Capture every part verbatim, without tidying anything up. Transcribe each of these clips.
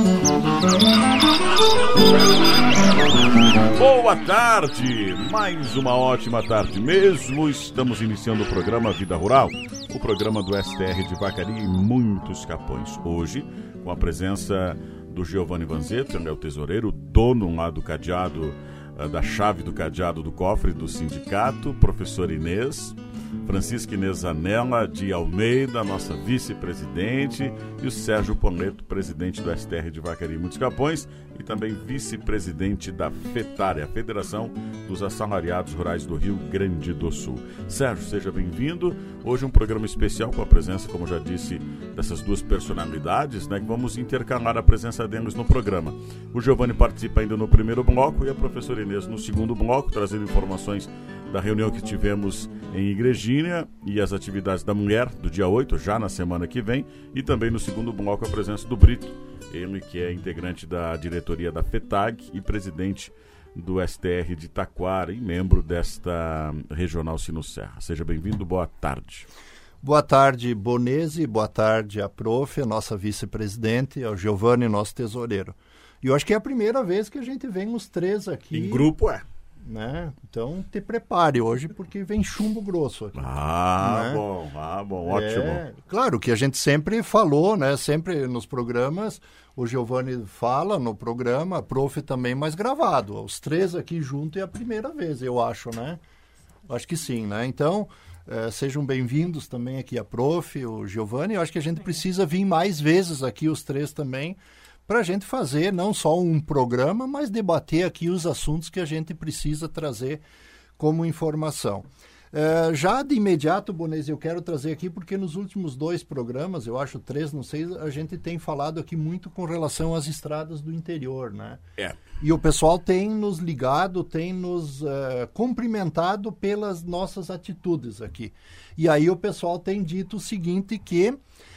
Boa tarde, mais uma ótima tarde mesmo. Estamos iniciando o programa Vida Rural, o programa do S T R de Vacaria e muitos capões. Hoje, com a presença do Giovanni Vanzetto, que é o tesoureiro, dono lá do cadeado, da chave do cadeado do cofre do sindicato, professor Inês, Francisca Inês Zanella de Almeida, nossa vice-presidente, e o Sérgio Poneto, presidente do S T R de Vacaria e Muitos Capões, e também vice-presidente da FETARE, a Federação dos Assalariados Rurais do Rio Grande do Sul. Sérgio, seja bem-vindo. Hoje um programa especial com a presença, como já disse, dessas duas personalidades, né, que vamos intercalar a presença deles no programa. O Giovanni participa ainda no primeiro bloco e a professora Inês no segundo bloco, trazendo informações da reunião que tivemos em Igrejinha e as atividades da mulher do dia oito, já na semana que vem, e também no segundo bloco a presença do Brito, ele que é integrante da diretoria da FETAG e presidente do S T R de Taquara e membro desta Regional Sino-Serra. Seja bem-vindo, boa tarde. Boa tarde, Bonese, boa tarde a prof, a nossa vice-presidente, ao Giovanni, nosso tesoureiro. E eu acho que é a primeira vez que a gente vem os três aqui. Em grupo, é. Né? Então te prepare hoje porque vem chumbo grosso aqui. Ah, né? bom, ah, bom, ótimo. É, claro que a gente sempre falou, né? Sempre nos programas, o Giovanni fala no programa, a prof também, mas gravado. Os três aqui juntos é a primeira vez, eu acho, né? Acho que sim, né? Então, é, sejam bem-vindos também aqui a prof, o Giovanni. Eu acho que a gente precisa vir mais vezes aqui, os três também, para a gente fazer não só um programa, mas debater aqui os assuntos que a gente precisa trazer como informação. É, já de imediato, Bonese, eu quero trazer aqui, porque nos últimos dois programas, eu acho três, não sei, a gente tem falado aqui muito com relação às estradas do interior, né? É. E o pessoal tem nos ligado, tem nos uh, cumprimentado pelas nossas atitudes aqui. E aí o pessoal tem dito o seguinte, que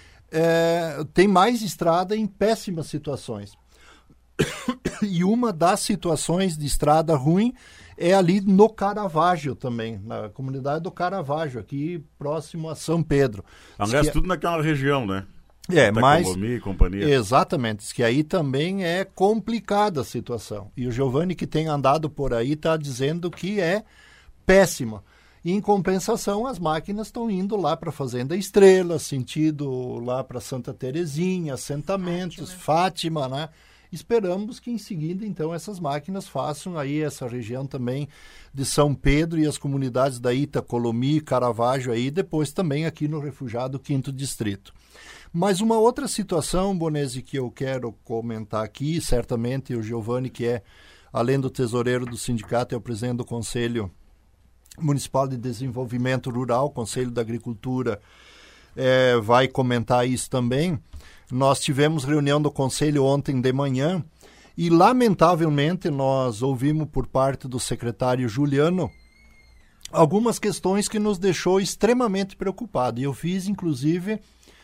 É, tem mais estrada em péssimas situações. E uma das situações de estrada ruim é ali no Caravaggio também, na comunidade do Caravaggio, aqui próximo a São Pedro. Aliás, que... tudo naquela região, né? É, mas... e companhia. Exatamente, diz que aí também é complicada a situação. E o Giovanni, que tem andado por aí, está dizendo que é péssima. E, em compensação, as máquinas estão indo lá para a Fazenda Estrela, sentido lá para Santa Terezinha, assentamentos, Fátima, Fátima, né? Esperamos que em seguida, então, essas máquinas façam aí essa região também de São Pedro e as comunidades da Itacolomi, Caravaggio aí, depois também aqui no Refugiado Quinto Distrito. Mas uma outra situação, Bonese, que eu quero comentar aqui, certamente o Giovanni, que é, além do tesoureiro do sindicato, é o presidente do Conselho Municipal de Desenvolvimento Rural, Conselho da Agricultura, é, vai comentar isso também. Nós tivemos reunião do Conselho ontem de manhã e, lamentavelmente, nós ouvimos por parte do secretário Juliano algumas questões que nos deixou extremamente preocupados. E eu fiz, inclusive,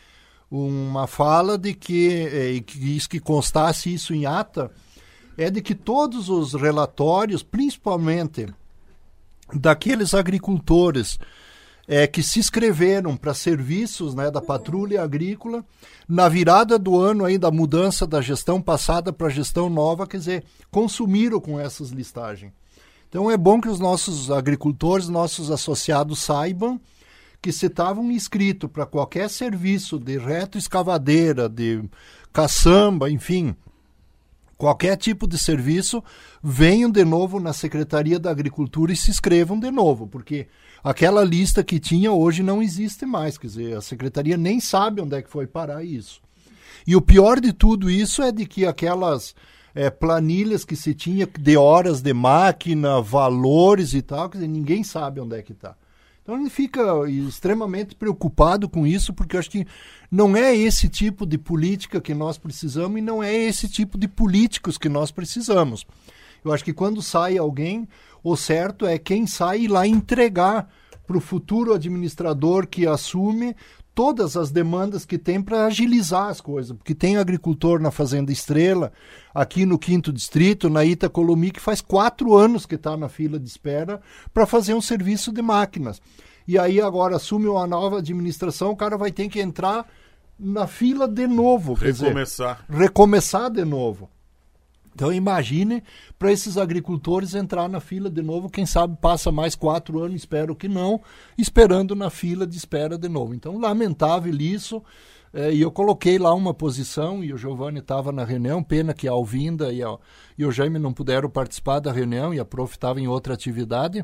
uma fala de que, e quis que constasse isso em ata, é de que todos os relatórios, principalmente daqueles agricultores é, que se inscreveram para serviços, né, da patrulha agrícola, na virada do ano aí da mudança da gestão passada para a gestão nova, quer dizer, consumiram com essas listagens. Então é bom que os nossos agricultores, nossos associados saibam que se estavam inscritos para qualquer serviço de retroescavadeira, de caçamba, enfim, qualquer tipo de serviço, venham de novo na Secretaria da Agricultura e se inscrevam de novo, porque aquela lista que tinha hoje não existe mais, quer dizer, a Secretaria nem sabe onde é que foi parar isso. E o pior de tudo isso é de que aquelas é, planilhas que se tinha de horas de máquina, valores e tal, quer dizer, ninguém sabe onde é que está. Então ele fica extremamente preocupado com isso, porque eu acho que não é esse tipo de política que nós precisamos e não é esse tipo de políticos que nós precisamos. Eu acho que quando sai alguém, o certo é quem sai ir lá entregar para o futuro administrador que assume todas as demandas que tem para agilizar as coisas, porque tem agricultor na Fazenda Estrela, aqui no Quinto Distrito, na Itacolomi, que faz quatro anos que está na fila de espera para fazer um serviço de máquinas. E aí agora assume uma nova administração, o cara vai ter que entrar na fila de novo. Recomeçar. Quer dizer, recomeçar de novo. Então imagine para esses agricultores entrar na fila de novo, quem sabe passa mais quatro anos, espero que não, esperando na fila de espera de novo. Então lamentável isso, é, e eu coloquei lá uma posição, e o Giovanni estava na reunião, pena que a Alvinda e, a, e o Jaime não puderam participar da reunião, e a prof estava em outra atividade,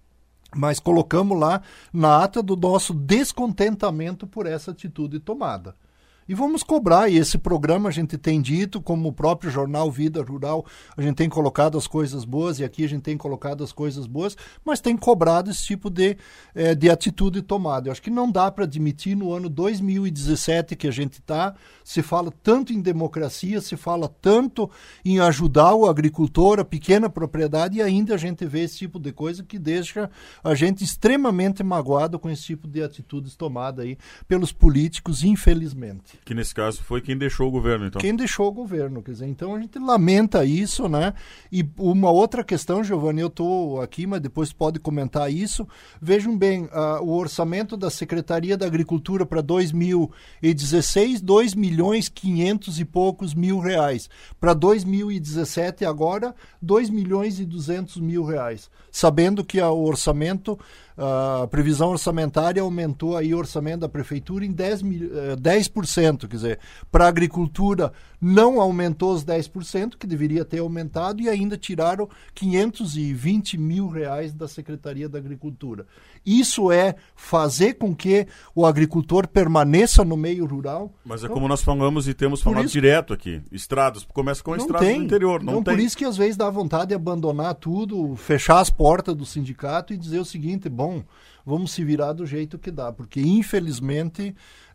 mas colocamos lá na ata do nosso descontentamento por essa atitude tomada. E vamos cobrar, e esse programa a gente tem dito, como o próprio jornal Vida Rural, a gente tem colocado as coisas boas, e aqui a gente tem colocado as coisas boas, mas tem cobrado esse tipo de, eh, de atitude tomada. Eu acho que não dá para admitir no ano dois mil e dezessete que a gente está, se fala tanto em democracia, se fala tanto em ajudar o agricultor, a pequena propriedade, e ainda a gente vê esse tipo de coisa que deixa a gente extremamente magoado com esse tipo de atitudes tomadas aí pelos políticos, infelizmente. Que nesse caso foi quem deixou o governo, então. Quem deixou o governo, quer dizer, então a gente lamenta isso, né? E uma outra questão, Giovanni, eu estou aqui, mas depois pode comentar isso. Vejam bem, uh, o orçamento da Secretaria da Agricultura para dois mil e dezesseis, dois milhões e quinhentos e poucos mil reais. Para dois mil e dezessete, agora, dois milhões e duzentos mil reais. Sabendo que a, o orçamento, a previsão orçamentária aumentou aí o orçamento da Prefeitura em dez por cento. Quer dizer, para a agricultura não aumentou os dez por cento, que deveria ter aumentado, e ainda tiraram quinhentos e vinte mil reais da Secretaria da Agricultura. Isso é fazer com que o agricultor permaneça no meio rural? Mas é então, como nós falamos e temos falado isso, direto aqui. Estradas, começa com estradas tem, do interior. Não, não tem. Por isso que às vezes dá vontade de abandonar tudo, fechar as portas do sindicato e dizer o seguinte, bom, vamos se virar do jeito que dá, porque infelizmente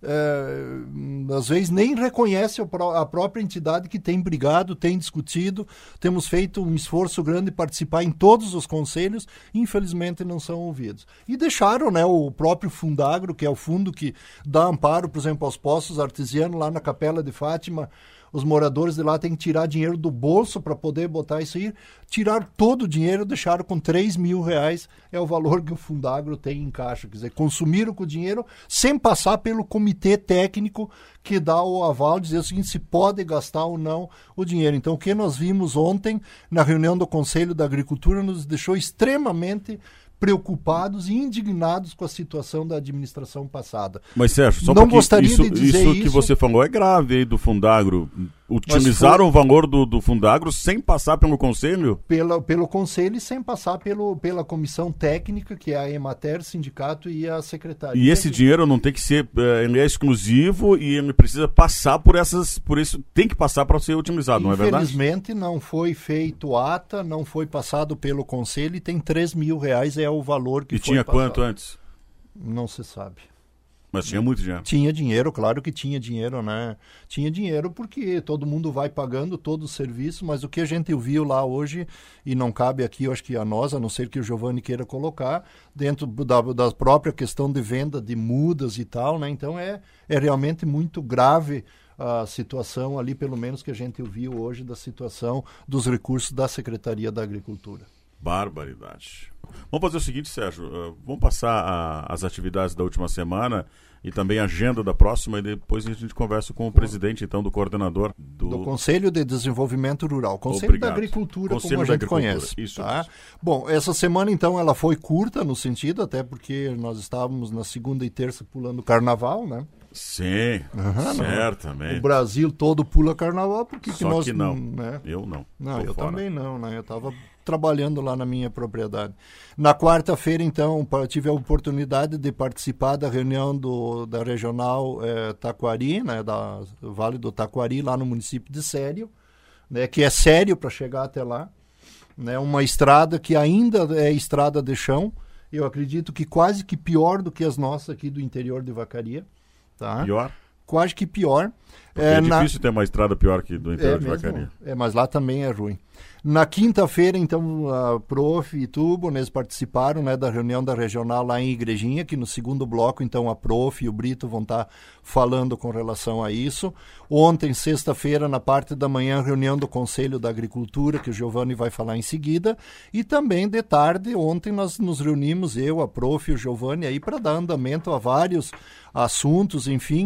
é, às vezes nem reconhece a própria entidade que tem brigado, tem discutido, temos feito um esforço grande de participar em todos os conselhos, infelizmente não são ouvidos. E deixaram, né, o próprio Fundagro, que é o fundo que dá amparo, por exemplo, aos poços artesianos lá na Capela de Fátima. Os moradores de lá têm que tirar dinheiro do bolso para poder botar isso aí. Tirar todo o dinheiro, deixaram com três mil reais, é o valor que o Fundagro tem em caixa. Quer dizer, consumiram com o dinheiro sem passar pelo comitê técnico que dá o aval, dizer o seguinte, se pode gastar ou não o dinheiro. Então, o que nós vimos ontem na reunião do Conselho da Agricultura nos deixou extremamente preocupados e indignados com a situação da administração passada. Mas, Sérgio, só não gostaria isso, de dizer isso isso que você falou é grave aí do Fundagro. Utilizaram foi... o valor do, do Fundagro sem passar pelo Conselho? Pela, pelo Conselho e sem passar pelo, pela comissão técnica, que é a Emater, sindicato e a Secretaria. E esse dinheiro não tem que ser, ele é exclusivo e ele precisa passar por essas, por isso tem que passar para ser utilizado, não é verdade? Infelizmente não foi feito ata, não foi passado pelo Conselho e tem três mil reais, é o valor que e foi tinha passado. Quanto antes? Não se sabe. Mas tinha muito dinheiro. Tinha dinheiro, claro que tinha dinheiro, né? Tinha dinheiro porque todo mundo vai pagando todo o serviço, mas o que a gente viu lá hoje, e não cabe aqui, eu acho que a nós, a não ser que o Giovanni queira colocar, dentro da, da própria questão de venda de mudas e tal, né? Então é, é realmente muito grave a situação ali, pelo menos que a gente viu hoje, da situação dos recursos da Secretaria da Agricultura. Barbaridade. Vamos fazer o seguinte, Sérgio, uh, vamos passar a, as atividades da última semana e também a agenda da próxima, e depois a gente conversa com o presidente, então, do coordenador do, do Conselho de Desenvolvimento Rural, Conselho Obrigado. da Agricultura, Conselho como a da gente Agricultura. conhece. Isso tá? mesmo. Bom, essa semana, então, ela foi curta no sentido, até porque nós estávamos na segunda e terça pulando Carnaval, né? Sim, uhum, certamente. Não. O Brasil todo pula Carnaval, porque Só que nós... que não, né? eu não. Não, Tô eu fora. também não, né? Eu estava trabalhando lá na minha propriedade. Na quarta-feira, então, eu tive a oportunidade de participar da reunião do, da Regional eh, Taquari, né? Da Vale do Taquari, lá no município de Sério, né? Que é sério para chegar até lá. Né? Uma estrada que ainda é estrada de chão, eu acredito que quase que pior do que as nossas aqui do interior de Vacaria. Tá? Pior? Quase que pior. É, é difícil na... ter uma estrada pior que do interior é de mesmo, Vacaria. É, mas lá também é ruim. Na quinta-feira, então, a Prof e Tubo, eles participaram, né, da reunião da regional lá em Igrejinha, que no segundo bloco, então, a Prof e o Brito vão estar falando com relação a isso. Ontem, sexta-feira, na parte da manhã, reunião do Conselho da Agricultura, que o Giovanni vai falar em seguida. E também, de tarde, ontem nós nos reunimos, eu, a Prof e o Giovanni, aí para dar andamento a vários assuntos, enfim, e também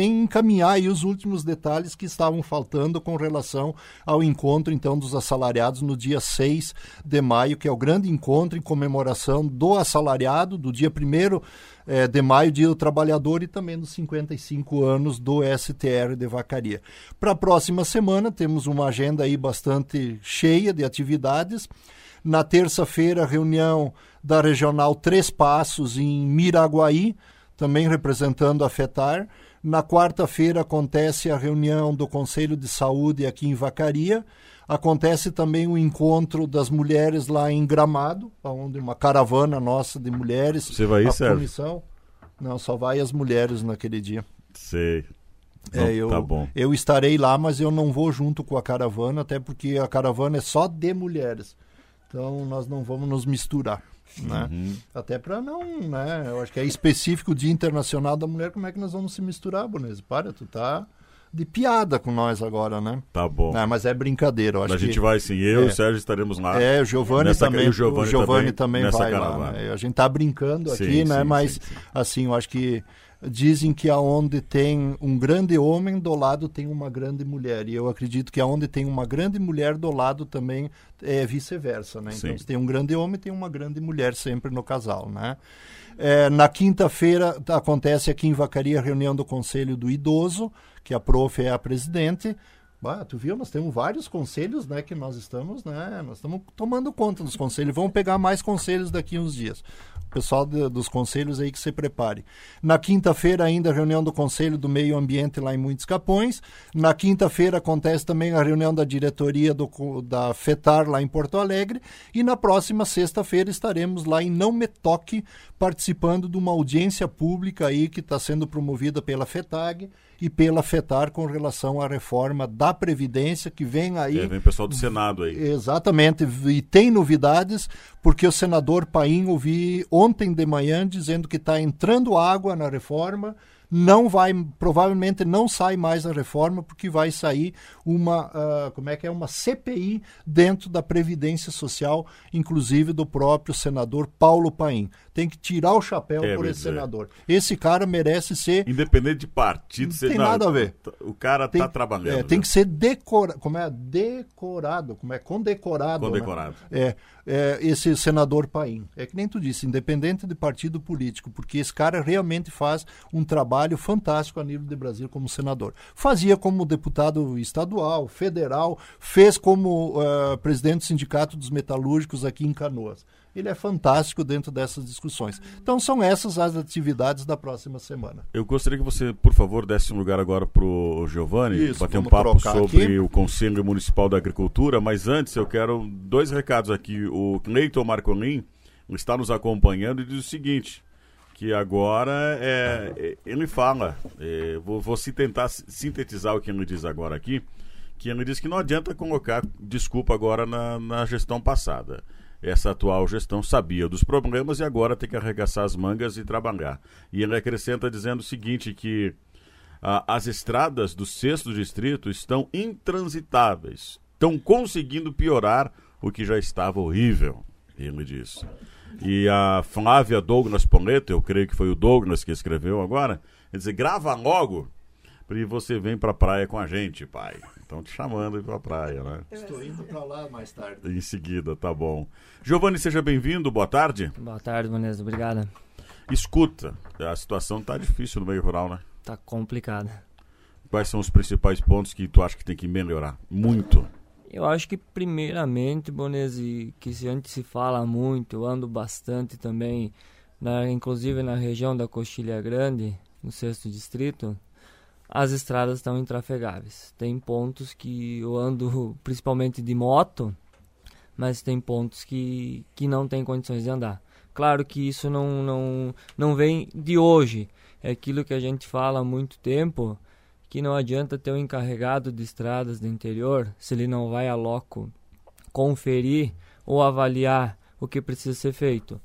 também encaminhar aí os últimos detalhes que estavam faltando com relação ao encontro, então, dos assalariados no dia seis de maio, que é o grande encontro em comemoração do assalariado, do dia primeiro eh, de maio, dia do trabalhador, e também dos cinquenta e cinco anos do S T R de Vacaria. Para a próxima semana, temos uma agenda aí bastante cheia de atividades. Na terça-feira, reunião da Regional Três Passos em Miraguaí, também representando a FETAR. Na quarta-feira acontece a reunião do Conselho de Saúde aqui em Vacaria. Acontece também o encontro das mulheres lá em Gramado, onde uma caravana nossa de mulheres. Você vai ir, a Sérgio? comissão. Não, só vai as mulheres naquele dia. Sei. É, Não, eu, tá bom. eu estarei lá, mas eu não vou junto com a caravana, até porque a caravana é só de mulheres. Então nós não vamos nos misturar. Né? Uhum. Até para não, né? Eu acho que é específico o Dia Internacional da Mulher, como é que nós vamos se misturar, Bonese? Para, tu tá de piada com nós agora, né? Tá bom. Não, mas é brincadeira, eu acho A gente que... vai sim, eu é. e o Sérgio estaremos lá. É, o Giovanni Nessa- também, e o Giovanni o Giovanni também também nessa vai caravana. lá. Né? A gente tá brincando Sim, aqui, né? sim, Mas, sim, sim. assim, eu acho que dizem que aonde tem um grande homem, do lado tem uma grande mulher. E eu acredito que aonde tem uma grande mulher, do lado também é vice-versa, né? Então, Sim. se tem um grande homem, tem uma grande mulher sempre no casal, né? É, na quinta-feira acontece aqui em Vacaria a reunião do Conselho do Idoso, que a prof é a presidente. Ah, tu viu? Nós temos vários conselhos, né, que nós estamos, né, nós estamos tomando conta dos conselhos. Vamos pegar mais conselhos daqui uns dias. O pessoal de, dos conselhos aí que se prepare. Na quinta-feira ainda a reunião do Conselho do Meio Ambiente lá em Muitos Capões. Na quinta-feira acontece também a reunião da diretoria do, da FETAR lá em Porto Alegre. E na próxima sexta-feira estaremos lá em Não Me Toque, participando de uma audiência pública aí que está sendo promovida pela FETAG e pela FETAR com relação à reforma da Previdência, que vem aí... É, vem o pessoal do Senado aí. Exatamente, e tem novidades, porque o senador Paim ouvi ontem de manhã dizendo que está entrando água na reforma, não vai, provavelmente não sai mais a reforma, porque vai sair uma, uh, como é que é, uma C P I dentro da Previdência Social, inclusive do próprio senador Paulo Paim. Tem que tirar o chapéu É, por mas esse é. senador. Esse cara merece ser... Independente de partido, Não você- tem nada a ver. O cara Tem, tá trabalhando. é, tem viu? que ser decorado, como é? Decorado, como é? Condecorado. Condecorado. Né? É, é, esse senador Paim. É que nem tu disse, independente de partido político, porque esse cara realmente faz um trabalho fantástico a nível de Brasil como senador. Fazia como deputado estadual, federal, fez como uh, presidente do Sindicato dos Metalúrgicos aqui em Canoas. Ele é fantástico dentro dessas discussões. Então são essas as atividades da próxima semana. Eu gostaria que você, por favor, desse um lugar agora pro Giovanni, Isso, bater um vamos papo trocar sobre aqui. o Conselho Municipal da Agricultura, mas antes eu quero dois recados aqui. O Cleiton Marcolin está nos acompanhando e diz o seguinte, que agora é, ele fala, é, vou, vou se tentar sintetizar o que ele diz agora aqui, que ele diz que não adianta colocar desculpa agora na, na gestão passada. Essa atual gestão sabia dos problemas e agora tem que arregaçar as mangas e trabalhar. E ele acrescenta dizendo o seguinte, que ah, as estradas do sexto distrito estão intransitáveis, estão conseguindo piorar o que já estava horrível, ele diz. E a Flávia Douglas Poleto, eu creio que foi o Douglas que escreveu agora, ele diz, grava logo e você vem pra praia com a gente, pai. Estão te chamando aí pra praia, né? Estou indo para lá mais tarde. Em seguida, tá bom. Giovanni, seja bem-vindo, boa tarde. Boa tarde, Vanessa, obrigada. Escuta, a situação tá difícil no meio rural, né? Tá complicada. Quais são os principais pontos que tu acha que tem que melhorar? Muito. Eu acho que primeiramente, Bonese, que se antes se fala muito, eu ando bastante também, na, inclusive na região da Coxilha Grande, no sexto distrito, as estradas estão intrafegáveis. Tem pontos que eu ando principalmente de moto, mas tem pontos que, que não tem condições de andar. Claro que isso não, não, não vem de hoje, é aquilo que a gente fala há muito tempo, que não adianta ter um encarregado de estradas do interior, se ele não vai a loco conferir ou avaliar o que precisa ser feito.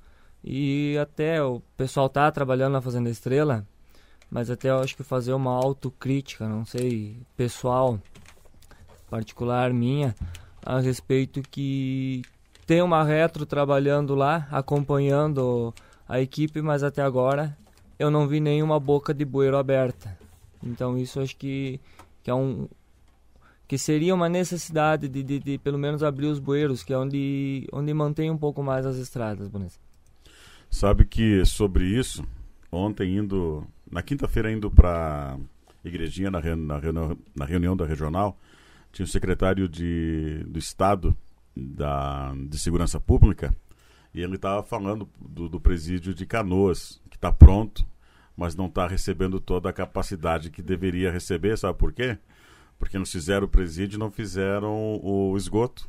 E até o pessoal está trabalhando na Fazenda Estrela, mas até eu acho que fazer uma autocrítica, não sei, pessoal, particular minha, a respeito que tem uma retro trabalhando lá, acompanhando a equipe, mas até agora eu não vi nenhuma boca de bueiro aberta. Então isso acho que, que é um que seria uma necessidade de, de, de pelo menos abrir os bueiros, que é onde, onde mantém um pouco mais as estradas, Bonesa. Sabe que sobre isso, ontem indo, na quinta-feira indo para Igrejinha, na, na, reunião, na reunião da regional, tinha o secretário de, do Estado da, de Segurança Pública, e ele estava falando do, do presídio de Canoas, que está pronto, mas não está recebendo toda a capacidade que deveria receber. Sabe por quê? Porque não fizeram o presídio e não fizeram o esgoto.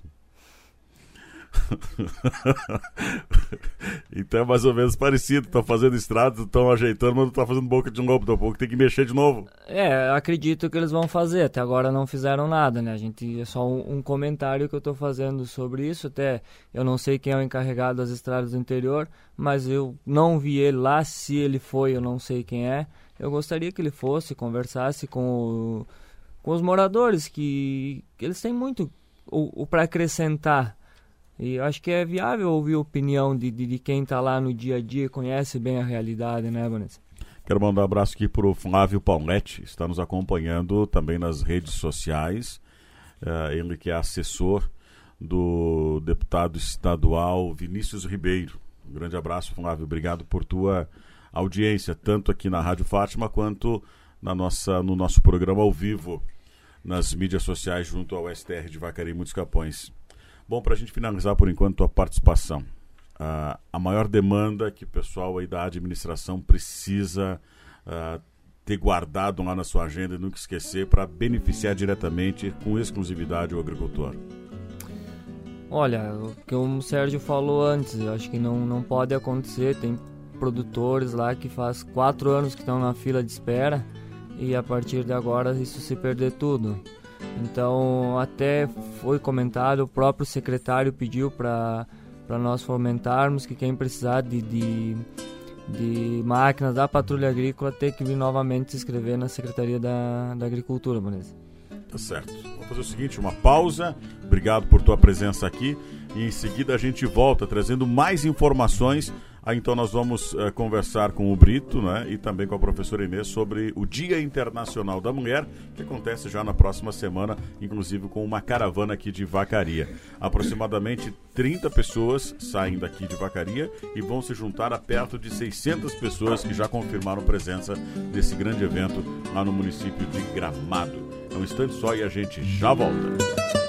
Então é mais ou menos parecido. Estão fazendo estradas, estão ajeitando, mas não estão fazendo boca de novo. Daqui a pouco tem que mexer de novo. É, acredito que eles vão fazer. Até agora não fizeram nada, né? A gente, é só um, um comentário que eu estou fazendo sobre isso. Até eu não sei quem é o encarregado das estradas do interior, mas eu não vi ele lá. Se ele foi, eu não sei quem é. Eu gostaria que ele fosse, conversasse com o com os moradores, que, que eles têm muito o, o para acrescentar. E eu acho que é viável ouvir a opinião de, de, de quem está lá no dia a dia e conhece bem a realidade, né, Vanessa? Quero mandar um abraço aqui para o Flávio Pauletti, está nos acompanhando também nas redes sociais. Uh, ele que é assessor do deputado estadual Vinícius Ribeiro. Um grande abraço, Flávio. Obrigado por tua audiência, tanto aqui na Rádio Fátima quanto na nossa, no nosso programa ao vivo nas mídias sociais junto ao S T R de Vacaria e Muitos Capões. Bom, para a gente finalizar por enquanto a participação, uh, a maior demanda que o pessoal aí da administração precisa uh, ter guardado lá na sua agenda e nunca esquecer para beneficiar diretamente, com exclusividade, o agricultor. Olha, o que o Sérgio falou antes, eu acho que não, não pode acontecer. Tem produtores lá que faz quatro anos que estão na fila de espera, e a partir de agora isso se perder tudo. Então até foi comentado, o próprio secretário pediu para nós fomentarmos que quem precisar de, de, de máquinas da patrulha agrícola tem que vir novamente se inscrever na Secretaria da, da Agricultura, Vanessa. Tá certo. Vamos fazer o seguinte, uma pausa. Obrigado por tua presença aqui. E em seguida a gente volta trazendo mais informações. Aí então nós vamos uh, conversar com o Brito, né, e também com a professora Inês sobre o Dia Internacional da Mulher, que acontece já na próxima semana, inclusive com uma caravana aqui de Vacaria. Aproximadamente trinta pessoas saem daqui de Vacaria e vão se juntar a perto de seiscentas pessoas que já confirmaram presença desse grande evento lá no município de Gramado. É um instante só e a gente já volta.